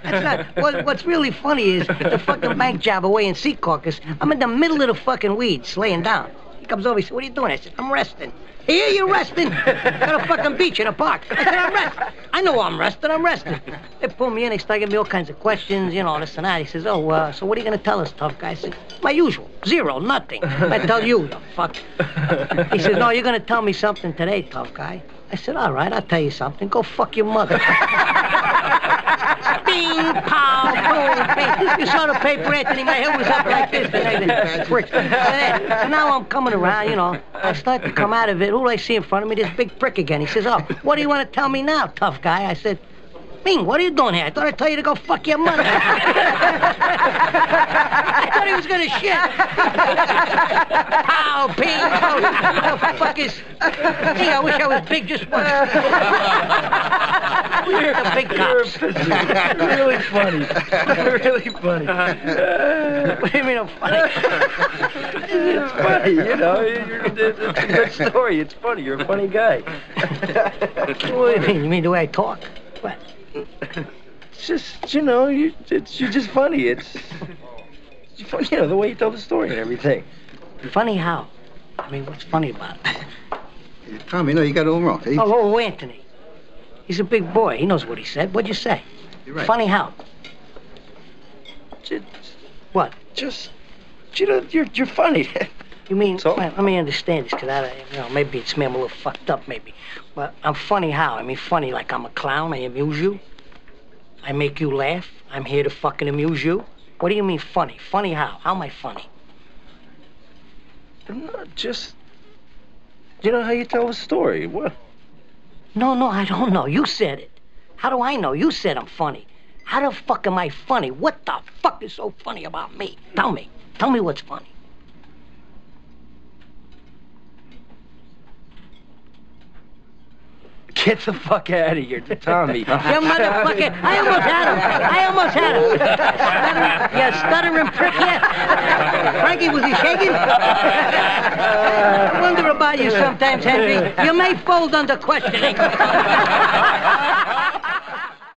That's not. What's really funny is the fucking bank job away in Secaucus. I'm in the middle of the fucking weeds, laying down. He comes over, he said, "What are you doing?" I said, "I'm resting." "Here, you're resting?" Got a fucking beach in a park. I said, "I'm resting." "I know I'm resting. They pull me in, they start giving me all kinds of questions, this and that. He says, "Oh, so what are you going to tell us, tough guy?" I said, "My usual. Zero, nothing. I tell you, the fuck." He says, "No, you're going to tell me something today, tough guy." I said, "All right, I'll tell you something. Go fuck your mother." Bing, pow, boom, bing. You saw the paper, Anthony. My head was up like this. So now I'm coming around, I start to come out of it. Who do I see in front of me? This big prick again. He says, "Oh, what do you want to tell me now, tough guy?" I said, "Bing, what are you doing here? I thought I'd tell you to go fuck your mother." I thought he was going to shit. Pow, ping, pow. What the fuck is... Gee, I wish I was big just once. The big cops. Really funny. Really funny. What do you mean I'm funny? It's funny, it's a good story. It's funny. You're a funny guy. What do you mean? You mean the way I talk? What? It's just, you're just funny. It's funny, the way you tell the story and everything. Funny how? I mean, what's funny about it? Tommy, no, you got it all wrong. Oh, Anthony. He's a big boy. He knows what he said. What'd you say? You're right. Funny how? What? Just, you're funny. You mean, So? well, let me understand this, because maybe it's me, I'm a little fucked up, maybe. But I'm funny how? I mean, funny like I'm a clown, I amuse you? I make you laugh? I'm here to fucking amuse you? What do you mean funny? Funny how? How am I funny? Not just, how you tell a story. What? No, I don't know. You said it. How do I know? You said I'm funny. How the fuck am I funny? What the fuck is so funny about me? Tell me. Tell me what's funny. Get the fuck out of here, Tommy. You motherfucker. I almost had him. You stuttering prick, yeah. Frankie, was he shaking? I wonder about you sometimes, Henry. You may fold under questioning.